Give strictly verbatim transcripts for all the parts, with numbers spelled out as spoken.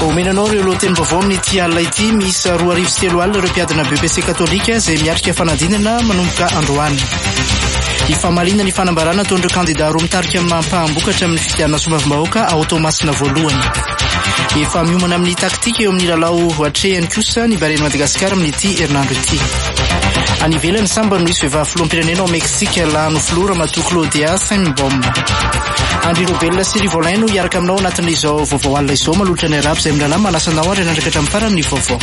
Omenanao ireo lohateny vaovao amin'ity alina ity misy roa arivo sy telo alina ireo mpiadina B P C katolika izay miarika fanadinana manomboka androany. Ifamalinana ny fanambarana ataon'ireo kandida roa mitarika amin'ny mampahambokatra amin'ny fifidianana somavim-bahoaka ao Toamasina voalohany. Efa miomana amin'ny taktika eo amin'ny lalao hatrehany kosa ny Bareny Madagasikara amin'ity herinandro ity. Any ivelany samba no misy vehivavy filoham-pirenena ao Meksika lano filora matoa Claudia Sheinbaum. Andry Robel sy Rivolin no hiaraka aminao anatin'izao vaovao alina izao malotra ny arabo izay milala manasanao ary nandraka hatramin'ny farany vaovao.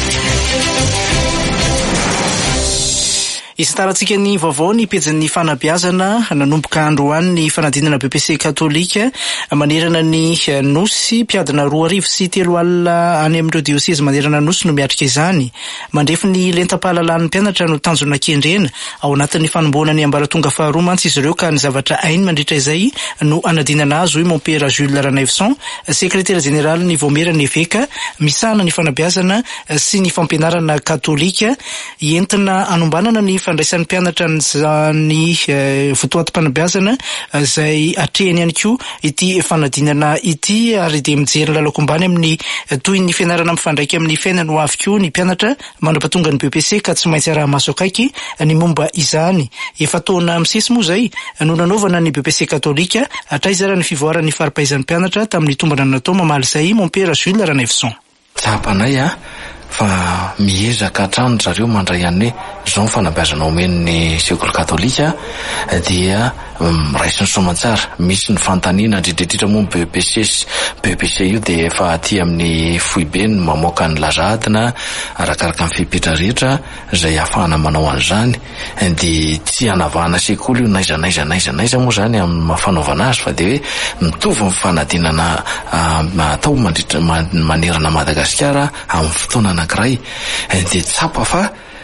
Isitarantsika ny vaovao ny pejin'ny fanabeazana nanomboka androany ny fanadinana B P C katolika manerana ny nosy mpiadina roa arivo sy telo alina any amin'ireo dioseza manerana nosy no miatrika izany. Mandrefy ny lentam-pahalalan'ny mpianatra no tanjona kendrena ao anatin'ny fanomboana ny ambaratonga faharoa mantsy izy ireo ka ny zavatra ainy mandritra izay no anadinana azy hoy Mompera Jules Ranevson, sekretera jenerali ny Vomera Neveka, misahana ny fanabeazana sy ny fampianarana katolika entina anombanana ny fandraisan'ny mpianatra ny fotoatim-panabeazana izay atrehany ihany koa ity fanadinana ity ary dia mijery lalao ambany amin'ny toy ny fianarana mifandraika amin'ny fiainany ho avy koa ny mpianatra mandrapatonga ny B P C ka tsy maintsy arahamaso akaiky ny momba izany. Efa taona misesy moa izay no nanaovana ny B P C katolika atraizara ny fivoaran'ny farapaizan'ny mpianatra tamin'ny tombana natao mamaly izay Mompera Jules Ranevson. Tsapanay a fa miezaka hatrany zareo mandray an'ny zao ny fanabeazana omen'ny sekoly katolika dia raisiny soamantsara misy ny fantaniana ndridridritra moa B P C B P C io dia efa aty amin'ny foibe ny mamoaka ny lazadina arakaraka ny fipitra rehetra izay ahafahana manao an'izany dia tsy hanavahana sekoly io naiza naiza naiza naiza moa zany amin'ny fanaovana azy fa dia hoe mitovy ny fanadinana atao mandritra manerana Madagasikara amin'ny fotoana anankiray dia tsapa fa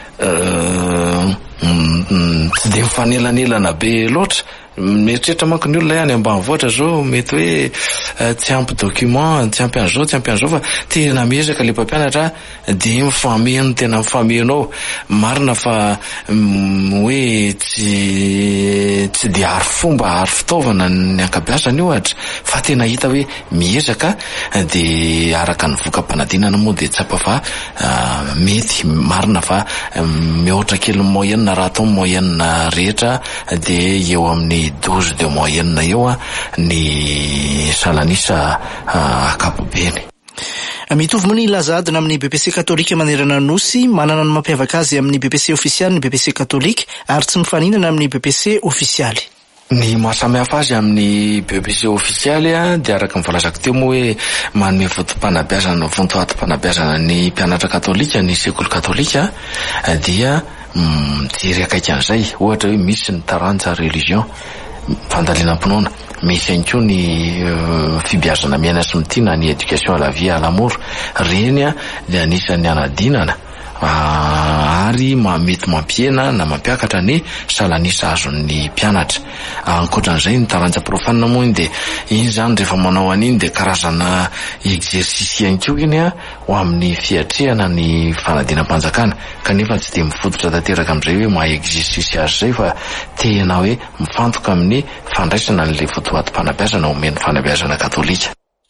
tsy dia mifanelanelana be loatra. Mieritreritra manko ny olona ihany ambanivohitra zao mety hoe tsy ampy document, tsy ampy an'izao, tsy ampy an'izao fa tena miezaka le mpampianatra dia mifameno tena mifameno ao. Marina fa hoe tsy tsy dia ary fomba ary fitaovana ny ankabeazana io ohatra fa tena hita hoe miezaka dia araka ny voka-panadinana moa dia tsapa fa mety marina fa mihoatra kely moyenne raha atao moyenne rehetra dia eo amin'ny douze de moyenne eo a ny salanisa akapobeny. Mitovy moa ny lazadina amin'ny B P C katolika manerana nosy manana ny mampiavaka azy amin'ny B P C ofisialy ny B P C katolika ary tsy mifaninana amin'ny B P C ofisialy. Ny mahasamihafa azy amin'ny B P C ofisialy a dia araka mivolazako teo moa hoe manome votom-panabeazana vontoatim-panabeazana ny mpianatra katolika ny sekoly katolika dia mijery akaiky an'izay ohatra hoe misy ny taranja religion fandalinam-pinoana, misy ihany koa ny fibeazana miaina sy mitiana ny éducation à la vie à l'amour reny a dia anisan'ny anadinana ary mety mampiena na mampiakatra ny salanisa azon'ny mpianatra. Ankoatran'izay ny taranja profana moa iny dia iny zany rehefa manao an'iny dia karazana exercice ihany koa iny a ho amin'ny fiatrehana ny fanadinam-panjakana kanefa tsy dia mifototra tanteraka amin'izay hoe maha exercice azy izay fa tena hoe mifantoka amin'ny fandraisana n'ilay fotoatim-panabeazana omen'ny fanabeazana katolika.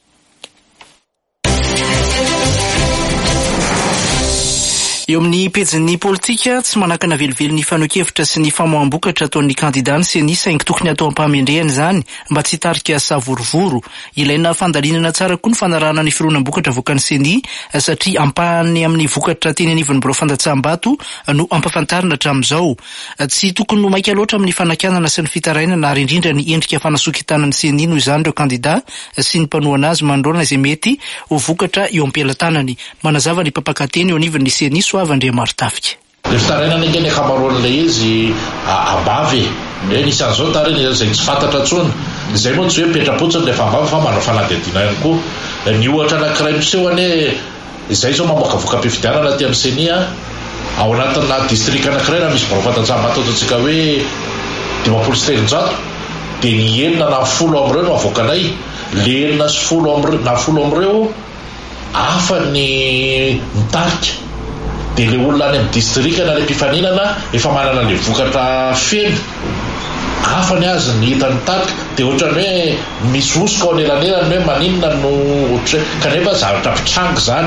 Eo amin'ny pejin'ny politika tsy manakana velively ny fanohikevitra sy ny famoham-bokatra ataon'ny kandida ny seni saingy tokony atao ampahamendrehany izany mba tsy hitarika savorovoro. Ilaina fandalinana tsara koa ny fanarahana ny firohana-bokatra voakan'ny seni satria ampahany amin'ny vokatra teny anivon'ny birao fandatsaham-bato no ampafantarina hatramin'izao. Tsy tokony no maika loatra amin'ny fanakanana sy ny fitarainana ary indrindra ny endrika fanasokitanan'ny seni noho izany ireo kandida sy ny mpanohana azy mandroana izay mety ho vokatra eo am-pelantanany. Manazava ny mpampakateny eo anivon'ny seni Soavandria Martafika. Le fitarainana engeny akamaroan'ilay izy abavy hoe nisy an'izao tariny izay tsy fantatra tsony izay moa tsy hoe petrapotsiny rehefa ambavy fa manao fanadihadiana ihany koa. Ny ohatra anankiray miseho ane izay zao mamoaka voka-pifidianana aty amin'ny seni a ao anatina distrika anankiray na misy birao fandatsaham-bato ataontsika hoe dimampolo sy telonjato dia ny enina na folo amin'ireo no avoakanay. Le enina sy folo na folo amin'ireo hafa ny mitarika dia le olona any amin'ny distrika na le mpifaninana efa manana le vokatra feno afany azy ny hitany tatka dia ohatrany hoe misy osika ao anelanelany hoe maninona no ohatra kanefa zavatra pitrango zany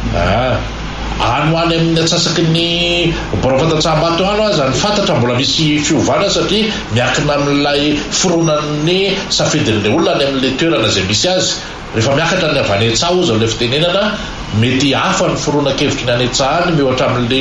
a ano any amin'ny atsasaky ny borofatatsahambato ano azy ny fantatra mbola misy fiovana satria miakina amin'ilay fironan'ny safidin'le olona any amin'le toerana zay misy azy rehefa miakatra ny avy any an-tsaha ozy le fitenenana mety hafa ny fironan-kevitry ny any an-tsahany mihoatra amin'le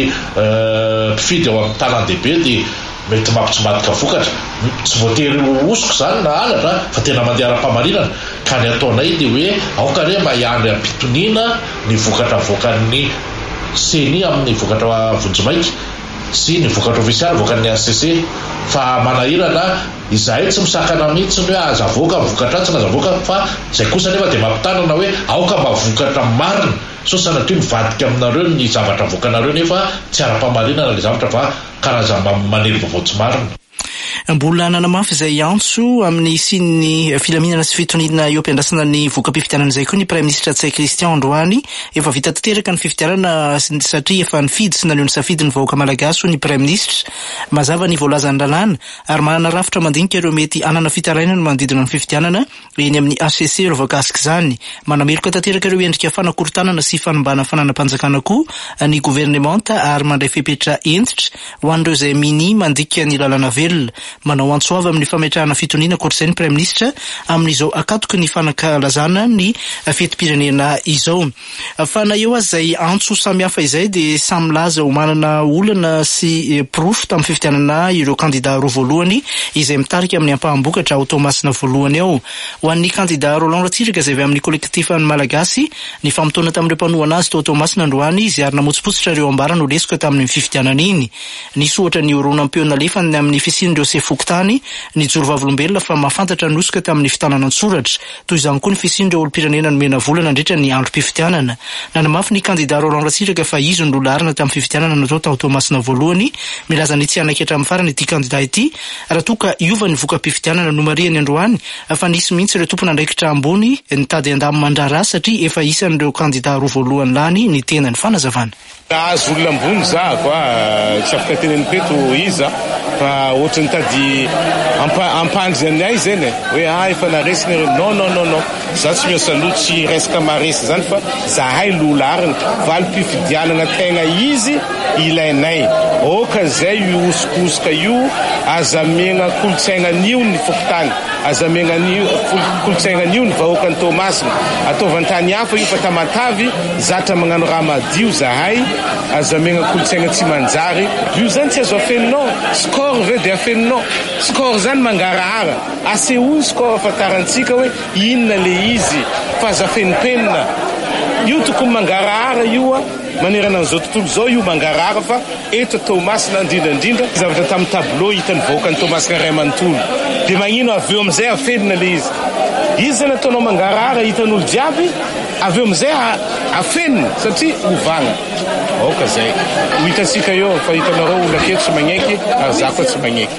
mpifidy ao amin'ny tanan-dehibe dia mety mampitsomadika vokatra tsy voatery osiko zany na alatra fa tena mandeha ara-pamarinana ka ny ataonay dia hoe aoka re mahany ampitoniana ny vokatra voakan'ny seni amin'ny vokatra vonjimaiky sy ny vokatra ofisialy voakan'ny A C C fa manahirana izahay tsy misakana mihitsy ny hoe aza voaka vokatra tsy naza voaka fa zay kosa nefa dia mampitanana hoe aoka mba vokatra marina so sanatria mivadika aminareo ny zavatra voakanareo nefa tsy ara-pamarinana le zavatra fa karazana manery vaovao tsy marina. Mbola nanamafy izay antso amin'ny sin'ny filaminana sy fitoniana eo ampiandrasana ny voka-pifidianana izay koa ny Prime Ministre Tsay Christian Androany efa vita tanteraka ny fifidianana satria efa nifidy sy naneho ny safidy ny vahoaka malagasy ny Prime Ministre mazava ny voalazany lalàna ary manana rafitra mandinika ireo mety anana fitarainana manodidina ny fifidianana eny amin'ny A C C ireo voakasika izany manameloka tanteraka ireo endrika fanakorontanana sy fanombana fananam-panjakana koa ny gouvernemanta ary mandray fepetra entitra ho an'ireo izay mini mandika ny lalàna velona manao antsoava amin'ny fametrahana fitoniana koatr'izay ny Prime Ministre amin'izao akatoky ny fanankalazana ny fetim-pirenena izao. Fa na eo azy izay antso samihafa izay dia samy laza ho manana olana sy profo tamin'ny fifidianana ireo kandida roa voalohany izay mitarika amin'ny ampaham-bokatra ao Tomasina voalohany ao. Ho an'ny kandida Roland Ratsiraka izay avy amin'ny kolektifa ny Malagasy ny famotona tamin'ireo mpanohana azy tao Tomasina Androany izy ary namotsipotsitra ireo ambara no lesoka tamin'ny fifidianana iny. Nisy ohatra ny oronan-peona lefany amin'ny fisin'ireo fokotany ny jorovavolombelona fa mahafantatra nosoka tamin'ny fitanana an-tsoratra toy izany koa ny fisindreo olo-pirenena nomena volana nandritra ny androm-pifidianana. Nanamafy ny kandida Roland Ratsiraka fa izy no lolarina tamin'ny fifidianana natao tao Tomasina voalohany milaza ny tsy hanakitra amin'ny farany ity kandida ity raha toka iova ny voka-pifidianana no mariany Androany fa nisy mihitsy ireo tompona andraikitra ambony nitady andamy mandrara satria efa isan'ireo kandida roa voalohany lany ny tenany fanazavana. Azo olona ambony za kwa tsy afaka teneny peto iza fa ohatrany tady ampandry anay zany hoe ah efa naresina non non non non za tsy miasa loha tsy resaka maresy zany fa zahay lolarina valim-pifidianana tegna izy ilainay oka zay io osikosoka io azamegna kolotsainan'io ny fokotany azamegna kolotsainan'io ny vahoaka ny Tomasina ataovantany hafa io fa tamatavy zatra magnano raha madio zahay azamegna kolotsaina tsy manjary io zany tsy azo afeninao score ve dia afeninao score zany mangarahara asehony score afantarantsika hoe inona le izy fa azo afenipenina io tokony mangarahara io a manerana an'izao tontolo zao io mangarahara fa eto Tomasina indrindrandrindra zavatra tamin'ny tableau hitany vahoaka ny Tomasina Ray Manontolo dia magnino avy eo amin'izay afenina le izy izy zany ataonao mangarahara hitan'olo jiaby avy eo amin'izay afenina satria ovagna oka zay ho hitatsika eo fa hitanareo olona keto tsy magneky ary za koa tsy magneky.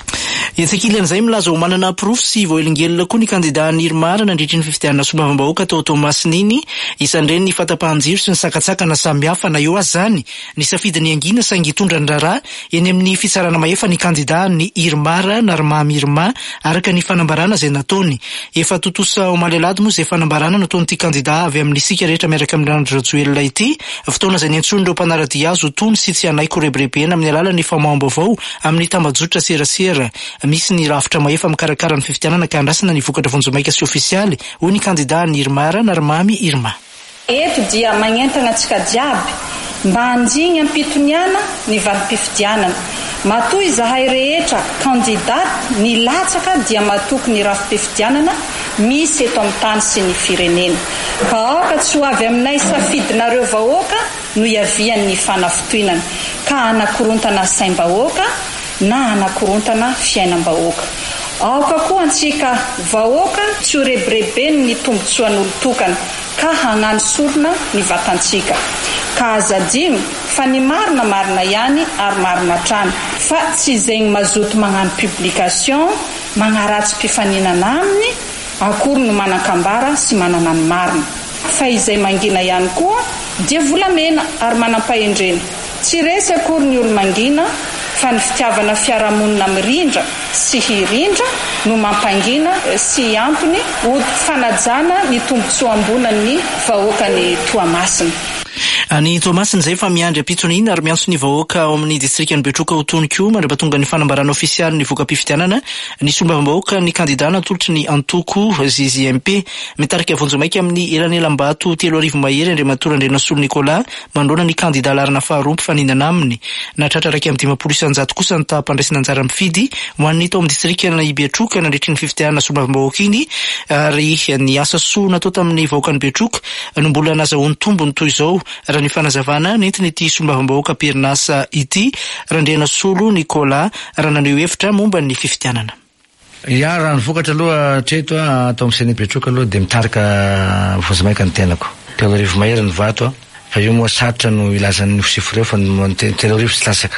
Etsakilany milaza ho manana profo sy voahelingelona koa ny kandida Nirmara nandritra ny fifidianana sombavambahoaka tao Tomasina iny isan'ireny ny fatapahan-jiro sy ny sakatsakana samihafa na eo azy zany ny safidiny angina saingy hitondra ny raharaha eny amin'ny fitsarana maefa ny kandida ny Irmara Narmamy Irma araka ny fanambarana izay nataony. Efa totosa Omalelady moa izay fanambarana nataon'ity kandida avy amin'ny sika rehetra miaraka amin'ny Randro Rajoelina ity fotoana izay niantson'ireo mpanarady azy ho tony sy tsy hanaiko reberebena amin'ny alalan'ny famaom-baovao amin'ny tambajotra serasera. Misy ny rafitra maefa mikarakara ny fifidianana ka andrasana ny vokatra vonjomaika sy ofisialy hoy ny kandida ny Irmara Narmamy Irma. Eto dia magnentana antsika jiaby mba hanjiny ampitoniana ny valim-pifidianana. Matoy zahay rehetra kandidaty ny latsaka dia matoky ny rafim-pifidianana misy eto amin'ny tany sy ny firenena. Ka aoka tsy ho avy aminay safidinareo vahoaka no iavian'ny fanafitoinana ka anakorontana saim-bahoaka na anakorontana fiainam-bahoaka. Aoka koa antsika vahoaka tsy ho rebirebeny ny tombotsoan'olo-tokana ka hagnano sorona ny vatantsika. Ka azadino fa ny marina marina ihany ary marina trano fa tsy izay mazoto magnano publication magnaratsy mpifaninana aminy akory no manan-kambara sy manana ny marina fa izay mangina ihany koa dia volamena ary manam-pahendrena. Tsy resy akory ny olo mangina fa ny fitiavana fiarahamonina mirindra sy hirindra no mampangina sy antony ho fanajana ny tombotsoa-ambonan'ny vahoakany Toamasina. Ny Toamasina izay fa miandry ampitsony ary miantso ny vahoaka ao amin'ny distrikany Betroka ho tony-ko mandra-pahatonga ny fanambarana ofisialy ny voka-pifidianana ny sombam-bahoaka ny kandidana atolotry ny Antoko Zizi M P mitarika vonjy maika amin'ny Elanelam-bato telo arivo mahery Andriamatora Andrenasolo Nicolas mandroana ny kandida larina faharoa mpifaninana aminy natratra raiky amin'ny dimapolo isanjato kosa ny tahampandraisana anjara mifidy ho an'ny tao amin'ny distrikany Betroka nandritry ny fifidianana sombam-bahoaka iny ary ny asa soa natao tamin'ny vahoakany Betroka no mbola nazahoany tombony toy izao raha ny fanazavana nentiny ity sombam-bahoaka Perinasa ity Andrenasolo Nicolas raha naneho hevitra momba ny fifidianana. Ya, raha nivokatra aloha hatreto atao amin'ny Seny Betroka aloha dia mitarika vonjy maika ny tenako. Telo arivo mahery ny vato fa io moa sarotra no ilazan'ny ofisifo reo fa telo arivo tsy lasaka.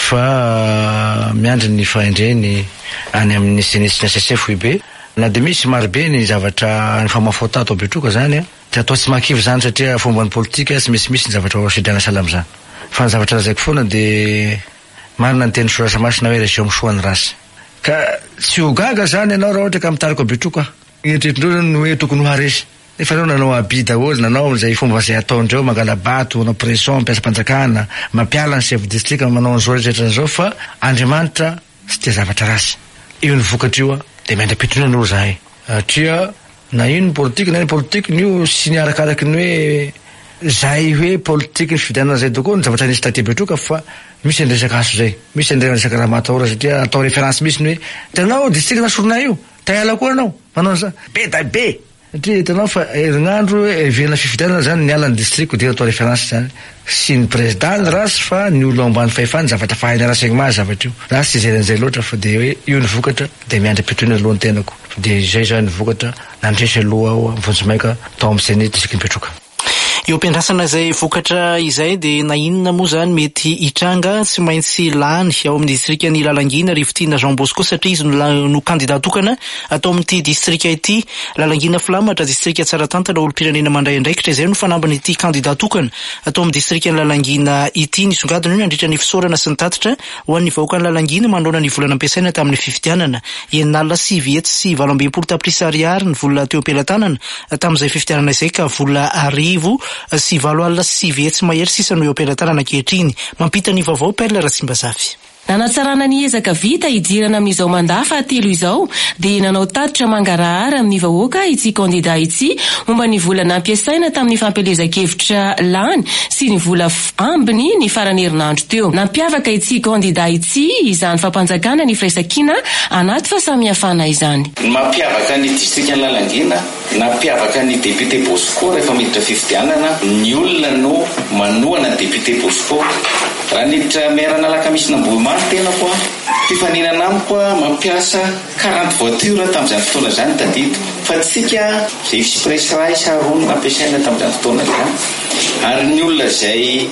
Fa miandry ny fahendreny any amin'ny senesina S S F I B na dia misy marobe ny zavatra ny famafota atao Betroka zany tsy atao tsy mankivy zany satria fomba ny politika tsy misimisy ny zavatra sidrana salama zany. Fa ny zavatra lazaiko foana dia marina ny teny sorasa masina hoe région misoa ny rasy. Ka tsy ho gaga zany ianao raha ohatra ka mitarika Betroka. Eritreritindreo no hoe tokony ho haresy. Nefa reo nanao abi daholo, nanao izay fomba izay ataondreo mangala bato, manao pression, mampiasa mpanjakana, mampiala ny chef district, manao an'izao rehetra an'izao fa Andriamanitra tsy tia zavatra rasy. Io ny vokatra io dia miandra-pitony an'olo zahay. Satria na ino ny politika na ino politika io sy ny arakaraky ny hoe zay hoe politika ny fifidianana zay doko ny zavatra nisy taty Betroka fa misy andresaka aso zay, misy andresaka raha matahora satria atao référence misy ny hoe tanao district nasorona io, taiala koa anao, manao sa be da be. Satria tanao fa herinandro heverina fifidianana zany ny alan'ny district dia atao référence zany. Sy ny président rasy fa ny olo ambany fahefany zavatra fahaina rasy mazy zavatra io. Rasy izeran'izay loatra fa dia hoe io ny vokatra dia miandra-pitony alohan'ny tenako. Dia izay zany ny vokatra nandresy aloha aho vonjy maika tao amin'ny Seny district Betroka. Eo ampiandrasana izay vokatra izay dia na inona moa zany mety hitranga tsy maintsy lany ao amin'ny distrikany Lalangina Rivotina Jean Bosco satria izy no kandida tokana atao amin'ity distrika ity. Lalangina Filamatra distrika Tsaratantana olo-pirenena mandray andraikitra izay no fanambany ity kandida tokana atao amin'ny distrikany Lalangina ity. Nisongadina io nandritra ny fisaorana sy ny tatitra ho an'ny vahoakany Lalangina mandroana ny volana ampiasaina tamin'ny fifidianana enina sivy hetsy sy valo amby epolo tapitrisa ariary ny vola teo ampelantanana tamin'izay fifidianana izay ka vola arivo sy valo alina sivy hetsy mahery sisa no eo ampelantanana ankehitriny. Mampita ny vaovao Perla Ratsimbazafy. Nanatsarana ny ezaka vita hidirana amin'izao mandafa telo izao dia nanao tatitra mangarahara amin'ny vahoaka ity kandida ity momba ny vola nampiasaina tamin'ny fampelezan-kevitra lany sy ny vola ambiny ny farany herinandro teo. Nampiavaka ity kandida ity izany fampanjakana ny firaisan-kina anaty fahasamihafana izany. Mampiavaka ny distrikany Lalangina, nampiavaka ny député Bosco rehefa miditra fifidianana, ny olona no manohana député Bosco. Raha niditra merana lakamisy nambohimany tena koa fifaninana amiko mampiasa quarante voiture tamin'izany fotoana zany tadito fa tsika express ray sarony nampiasaina tamin'izany fotoana zany ary ny olona izay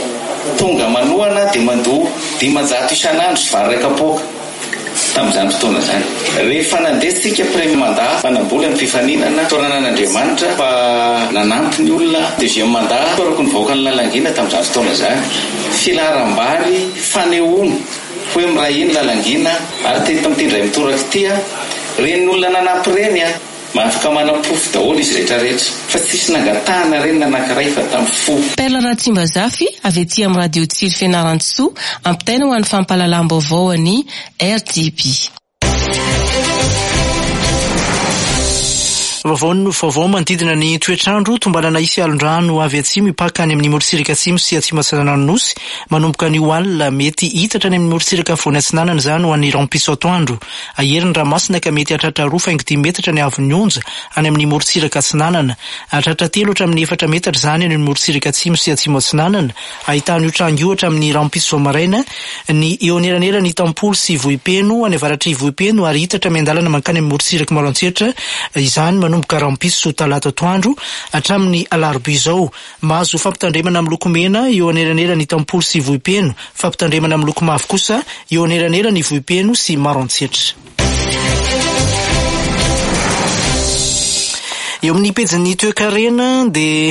tonga manohana dia mandoa dimanjato isan'andro sy valo raika poka tamin'izany fotoana zany. Rehefa nandesitsika premier mandat fanambola ny fifaninana toranan'Andriamanitra fa nanampy ny olona deuxième mandat torako ny vahoakany Lalangina tamin'izany fotoana zany. Filaharambary fanehoana hoe miray iny Lalangina ary teto mitindray mitoraka tia reny olona nanampy reny a afaka manapofo daholo izy rehetrarehetra fa tsisy nangatahana reny nanankiray fa tamin'ny fo. Perla Ratsimbazafy avy ety amin'ny radio Tsiro Fianaratsoa ampitaina ho an'ny fampahalalam-baovao any R D P. Vaovao manodidina ny toetrandro tombalana isy alondrano avy atsimo mipaka any amin'ny morotsiraka atsimo sy atsimo atsinananonosy manomboka ny alina mety hitatra any amin'ny morotsiraka afovoany atsinanana zany ho an'ny rampiso atoandro. Aheriny ranomasina ka mety hatratra roa faingo dimy metatra ny avy nyonja any amin'ny morotsiraka atsinanana, hatratra telo hatra amin'ny efatra metatra zany any amin'ny morotsiraka atsimo sy atsimo atsinanana. Ahitany trango ohatra amin'ny rampiso maraina ny eo aneranera ny tampolo sy vohipeno any avaratry vohipeno ary hitatra miandalana mankany amin'ny morotsiraka maroantsetra izany manomboka rampiso talata atoandro hatramin'ny alarobia izao. Mahazo fampitandremana amin'ny loko mena eo aneranera ny tampolo sy vohipeno, fampitandremana amin'ny loko mavo kosa eo aneranera ny vohipeno sy maroantsetra. Eo amin'ny pejin'ny toe-karena dia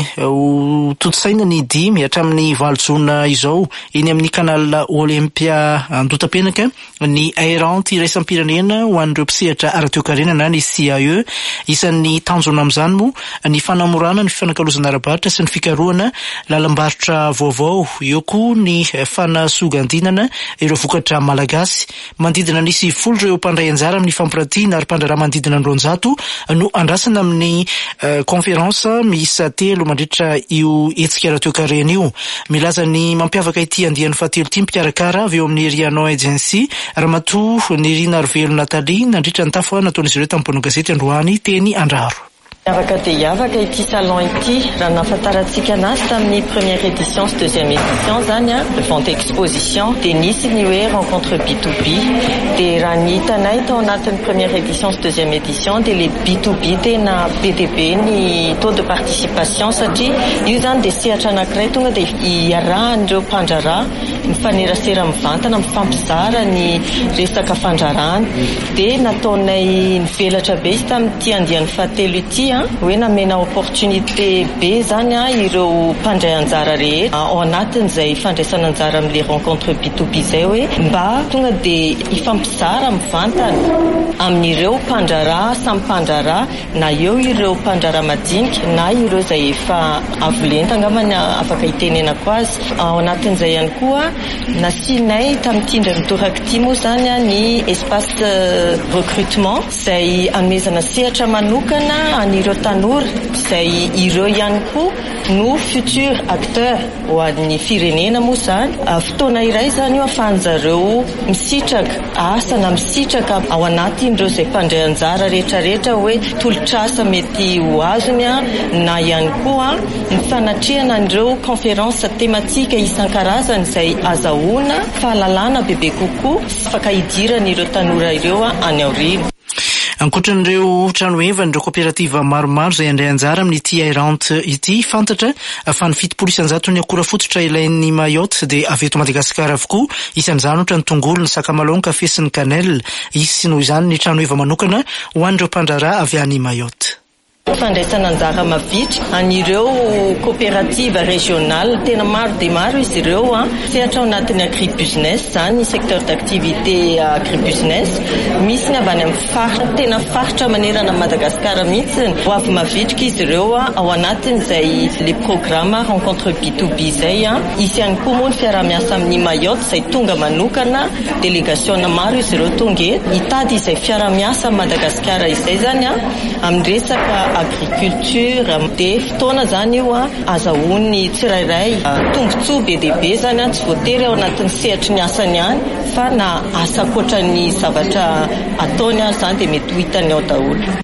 ho toto-saina ny dimy hatramin'ny valo jona izao eny amin'ny kanal Olympia Andotapenaka ny airanty iraisam-pirenena ho an'ireo mpisehatra ara-toe-karena na ny C A E. Isan'ny tanjona amin'izany moa ny fanamorana ny fifanankalozana ara-barotra sy ny fikarohana lalam-barotra vaovao. Eo koa ny fanasogandinana ireo vokatra malagasy. Mandidina ny sivifolo ireo mpandray anjara amin'ny fampirantiana ary mpandraraha mandidina ny roanjato no andrasana amin'ny konferansa miisa telo mandritra io hetsika ara-toe-karena io. Milaza ny mampiavaka ity andian'ny fahatelo ity mpikarakara avy eo amin'ny Riano Agency ramatoa Nirina Arvelo Natalie nandritra ny tafo nataon'izy ireo tamin'ny mpanao gazety androany teny Andraro. Avaka dia iavaka ity salon ity raha nahafantarantsika anazy tamin'ny première édition sy deuxième édition zany a vente exposition dia nisy ny hoe rencontre B to B dia raha ny hitanay tao anatin'ny première édition sy deuxième édition dia le B to B tena be dia be ny taux de participation satria io zany dia sehatra anankiray tonga dia iarahan'ireo mpandraraha mifanerasera mivantana mifampizara ny resaka fandrarahany dia nataonay nivelatra be izy tamin'ity andian'ny fahatelo ity hoe namena opportunité be zany a ireo mpandray anjara rehetra ao anatin'izay fandraisana anjara amin'le rencontre B to B zay hoe mba tonga dia ifampizara mivantana amin'ireo mpandraraha samy mpandraraha na eo ireo mpandraraha madinika na ireo izay efa avolenta angambany afaka hitenenako azy. Ao anatin'izay ihany koa nasianay tamin'ity indranydorako ity moa zany a ny espace recrutement izay anomezana sehatra manokana an'ireo tanora izay ireo ihany koa no futur acteur ho an'ny firenena moa zany. Fotoana iray zany io ahafahan'zareo misitraka asa na misitraka ao anatin'ireo izay mpandray anjara rehetrarehetra hoe tolotrasa mety ho azony a na ihany koa ny fanatrehana an'ireo conférence thématique isan-karazany izay azahoana fahalalana bebe kokoa sy fakaidiran'ireo tanora ireo any aoriana. Ankoatran'ireo trano evana ireo kooperativa maromaro izay andray anjara amin'ity airante ity fantatra fa ny fitopolo isanjato ny akora fototra ilain'ny Mayotte dia avy eto Madagasikara avokoa. Isan'izany ohatra ny tongolo, ny sakamalaho, ny kafe sy ny canelle. Izy noho izany ny trano eva manokana ho an'ireo mpandraraha avy any Mayotte. Fandraisana anjara mavitra an'ireo coopérative régionale tena maro dia maro izy ireo a sehatra ao anatin'ny agribusiness zany secteur d'activité agribusiness misy ny avy any amin'ny faritra tena faritra manerana Madagasikara mihitsy ho avy mavitrika izy ireo a ao anatin'izay le programme rencontre B to B zay a isy ihany koa moa ny fiara-miasa amin'ny Mayotte izay tonga manokana délégation maro izy ireo tonga eto hitady izay fiara-miasa Madagasikara izay zany a amin'ny resaka agriculture dia fotoana zany io a azahoany tsirairay tombotsoa be dia be zany a tsy voatery ao anatin'ny sehatry ny asany ihany fa na asa ankoatran'ny zavatra ataony azy zany dia mety ho hitany ao daholo.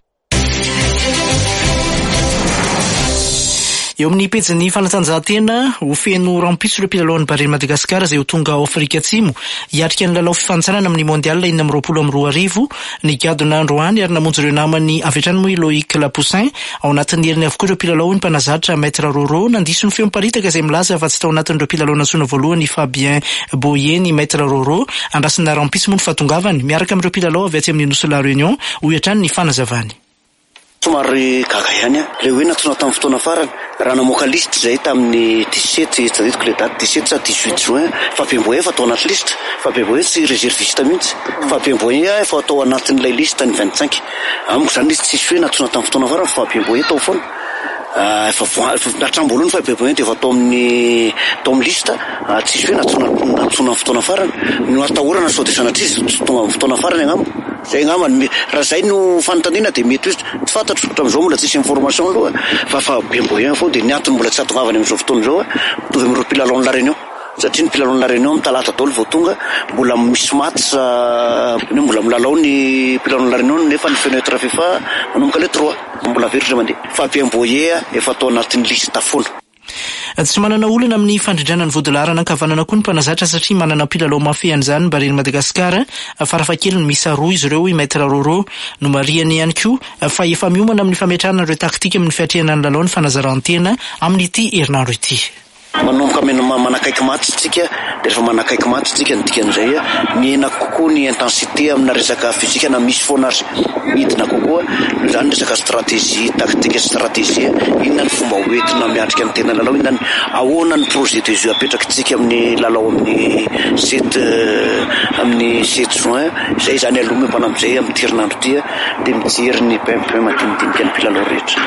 Eo amin'ny pejin'ny fanatanjahantena ho feno rampitso ireo mpilalao bareny Madagasikara izay ho tonga ao Afrika Atsimo hiatrika ny lalao fifanintsanana amin'ny mondial enina amby roapolo amby roa arivo ny gadona androany ary namonjy ireo namany avy hatrany moa Loïc Lapoussin. Ao anatin'ny herin'ny avokoa ireo mpilalao ny mpanazatra Maître Roro nandiso ny feo miparitaka izay milaza fa tsy tao anatin'ireo mpilalao natsoina voalohany Fabien Boye ny Maître Roro andrasana rampitso moa ny fahatongavany miaraka amin'ireo mpilalao avy atsy amin'ny Nosy La Réunion ho hatrany ny fanazavany. Somary gaga ihany a le hoe natsona tamin'ny fotoana farany raha namoaka liste zay tamin'ny dix-sept tadidiko le date dix-sept sa dix-huit juin Fabien Boye efa atao anaty liste. Fabien Boye tsy réserviste mihitsy. Fabien Boye efa atao anatin'ilay liste ny vingt-cinq amiko zany izy tsisy hoe natsona tamin'ny fotoana farany Fabien Boye tao foana efa natrambolohany Fabien Boye dia efa atao amin'ny atao amin'ny liste tsisy hoe natsona natsona fotoana farany no atahorana sao dia sanatria izy tonga amin'ny fotoana farany agnamiko. Zay ngambany raha zay no fanontaniana dia mety hoe tsy fantatro hatram'izao mbola tsisy information aloha fa Fabien Boye fo dia ny antony mbola tsy atovavany amin'izao fotoana izao mitovy amin'ireo mpilalao La Réunion satria ny mpilalao La Réunion amin'ny talata daholo vao tonga mbola misy match ny mbola milalao ny mpilalao La Réunion nefa ny fenêtre FIFA manomboka le trois mbola veritra mandeha. Fabien Boye efa atao anatin'ny liste foana. Tsy manana olana amin'ny fandrindrana ny voadilarana ankavanana koa ny mpanazatra satria manana mpilalao mafy an'izany bareny Madagasikara farafahakeliny misa roa izy ireo i Maître Roro no mariany ihany koa fa efa miomana amin'ny fametrahana ireo taktika amin'ny fiatrehana ny lalao ny fanazarantena amin'ity herinandro ity. manomboka mena manakaiky maty tsika de rehefa manakaiky maty tsika ny dikan'izay mihena kokoa ny intensité amina resaka fizika na misy foana azy midina kokoa zany resaka stratégie tactique stratégie inona ny fomba hoentina miatrika ny tena lalao inona ny ahoana ny projet de jeu apetraky tsika amin'ny lalao amin'ny sept amin'ny sept juin zay zany aloha mpanamizay amin'ny tirinandro tia de mijery ny pimpin madinidinika ny mpilalao rehetra.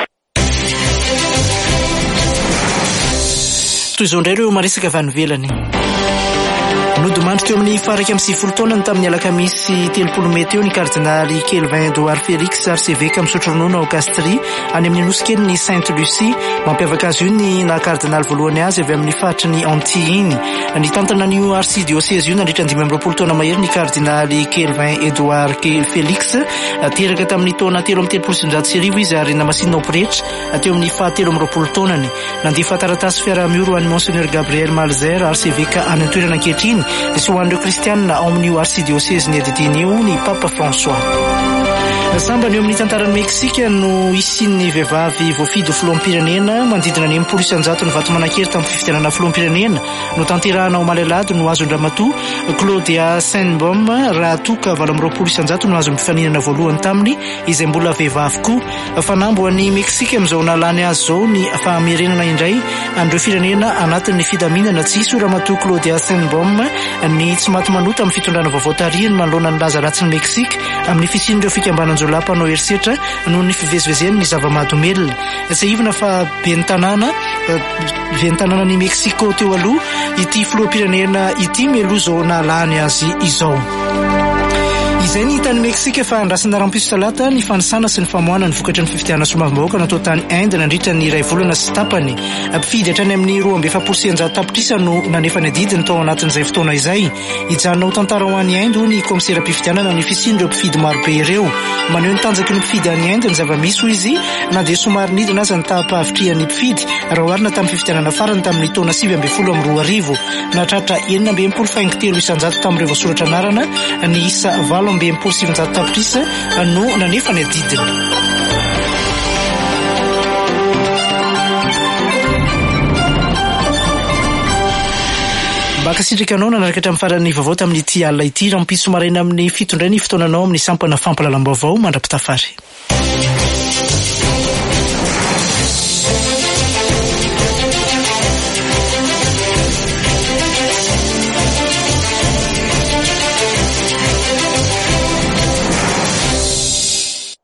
Toy izao indray ireo maresaka avy any ivelany. Nodimandry teo amin'ny faraka amin'ny sivifolo taonany tamin'ny alakamisy telopolo may teo ny kardinaly Kelvin Edouard Félix arcevêque misotro ronono ao Castries any amin'ny nosy kely ny Sainte Lucie. Mampiavaka azy io ny na kardinaly voalohany azy avy amin'ny faritry ny Antille iny. Ny tantana n'io archidiocèse io nandritra dimy amby roapolo taona mahery ny kardinaly Kelvin Edouard Félix. Teraka tamin'ny taona telo amby telopolo sy sivinjato sy arivo izy ary namasinina pretra teo amin'ny fahatelo amby roapolo taonany. Nandefa taratasy fiaraha-mioro an'i Monseigneur Gabriel Malzer arcevêque any an-toerana ankehitriny sy ho an'ireo kristianina ao amin'io archidiocèse ny adidiny io ny Papa François. Samba ny eo amin'ny tantaran'ny Meksika no isin'ny vehivavy voafidy ho filoham-pirenena manodidina ny enimpolo isanjato ny vato manan-kery tamin'ny fifidianana filoham-pirenena no tanterahana ao Malalady no azo Andramatoa. Claudia Sheinbaum raha toka valo amby roapolo isanjato no azo mifaninana voalohany taminy izay mbola vehivavy koa. Fanambo an'i Meksika amin'izao nalany azy zao ny fahamerenana indray an'ireo firenena anatin'ny fidaminana tsisy Ramatoa Claudia Sheinbaum ny tsy maty manota amin'ny fitondrana vaovao tarihany manoloana ny laza ratsy ny Meksika amin'ny fisin'ireo fikambanan'izao lampanao herisetra noho ny fivezivezeny ny zava-mahadomelona. Tsy ivona fa ben'ny tanàna ben'ny tanàna ny Meksika teo aloha ity filoham-pirenena ity mialoha zao nalany azy izao. Izay ny tany Meksika fa andrasana rampiso talata ny fanisana sy ny famoana ny vokatry ny fifidiana somavim-bahoaka natao tany Inde nandritra ny iray volana sy tapany. Mpifidy hatrany amin'ny roa amby efapolo sy eninjato tapitrisa no nanefa ny adidiny tao anatin'izay fotoana izay. Hijanona ho tantara ho an'i Inde ny komisera mpifidianana ny fisin'ireo mpifidy marobe ireo. Maneho ny tanjaky ny mpifidy any Inde ny zava-misy izy na dia somary nidina aza ny tapahavitrian'ny mpifidy raha oharina tamin'ny fifidianana farany tamin'ny taona sivy amby folo amby roa arivo. Natratra enina amby enimpolo faingo telo isanjato tamin'ireo voasoratra anarana ny isa valo amby enimpolo sy sivinjato tapitrisa no nanefa ny adidiny. Baka sitrika anao nanaraka hatramin'ny faran'ny vaovao tamin'ity alina ity rampiso maraina amin'ny fitondray ny fotoananao amin'ny sampana fampalalam-baovao mandrapitafary.